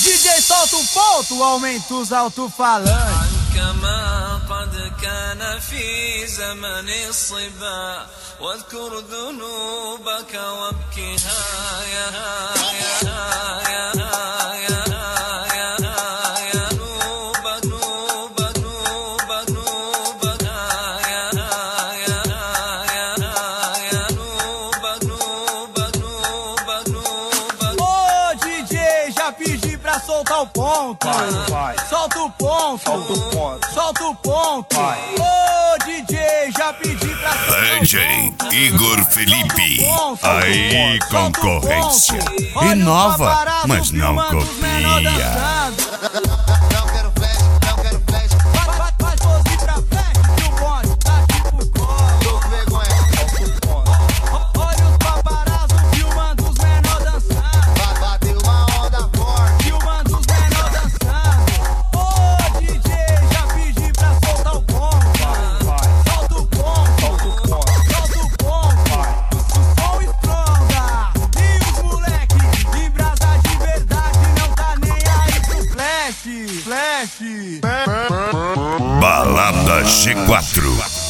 DJ solta um ponto, aumenta os alto-falantes. كما قد كان في زمن الصبا واذكر ذنوبك وابكها يا solta o ponto, vai. Solta o ponto, solta o ponto, solta o ponto. Ô DJ, já pedi pra soltar DJ Igor Felipe, aí concorrência. Inova, mas não copia. Balada G4.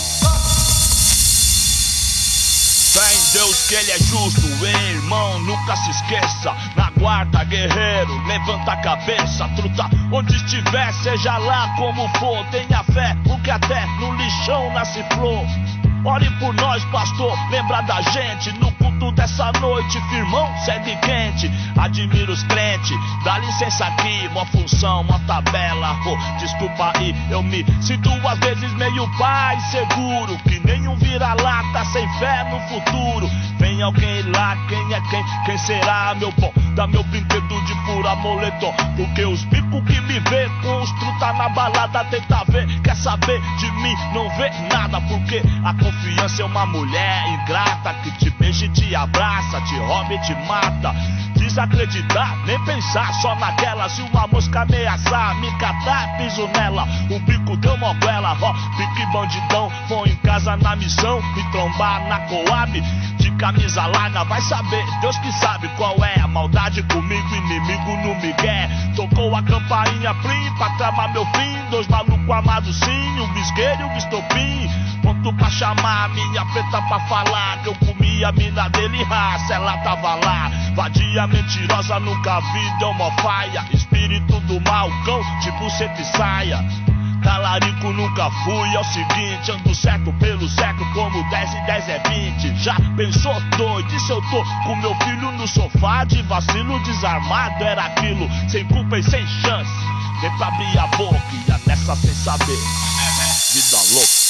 Fé em Deus que Ele é justo, irmão, nunca se esqueça. Na guarda, guerreiro, levanta a cabeça, truta, onde estiver, seja lá como for. Tenha fé, porque até no lixão nasce flor. Ore por nós, pastor, lembra da gente. No culto dessa noite, firmão, segue quente. Admiro os crentes, dá licença aqui. Uma função, uma tabela, desculpa aí. Eu me sinto às vezes meio pai seguro, que nenhum vira-lata sem fé no futuro. Vem alguém lá, quem é quem? Quem será, meu bom? Dá meu brinquedo de pura moletom. Porque os bicos que me vê com os truta na balada tenta ver, quer saber de mim, não vê nada. Porque a confiança é uma mulher ingrata que te beija e te abraça, te rouba e te mata. Desacreditar, nem pensar só naquela. Se uma mosca ameaçar, me catar, piso nela. O bico deu moguela, ó, pique bandidão. Foi em casa na missão, me trombar na Coab. De camisa larga, vai saber, Deus que sabe qual é a maldade comigo, inimigo no migué. Tocou a campainha plim, pra tramar meu fim. Dois malucos amados sim, o bisqueiro e o estopim. Ponto pra chamar minha preta pra falar que eu comi a mina dele, raça, ela tava lá. Vadia mentirosa, nunca vi, deu mó faia. Espírito do mal, cão, tipo seta e saia. Talarico nunca fui, é o seguinte, ando certo pelo certo como 10 e 10 é 20. Já pensou doido, e se eu tô com meu filho no sofá de vacilo desarmado? Era aquilo, sem culpa e sem chance. Vem pra abrir a boca e ia nessa sem saber. Vida louca.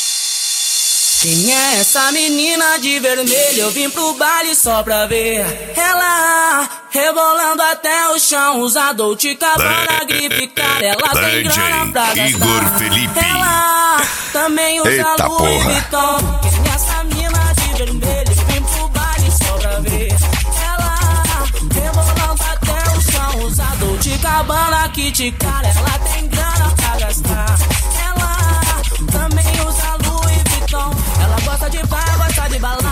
Quem é essa menina de vermelho? Eu vim pro baile só pra ver ela rebolando até o chão. Usa Dolce Gabbana, grife, cara. Ela tem grana pra gastar. Igor Felipe. Ela também usa Eita, Louis porra. Vuitton. Quem é essa menina de vermelho? Eu vim pro baile só pra ver ela rebolando até o chão. Usa Dolce Gabbana, kit, cara. Ela tem grana pra gastar. Ela também usa Louis Vuitton. Ela gosta de bar, gosta de balão.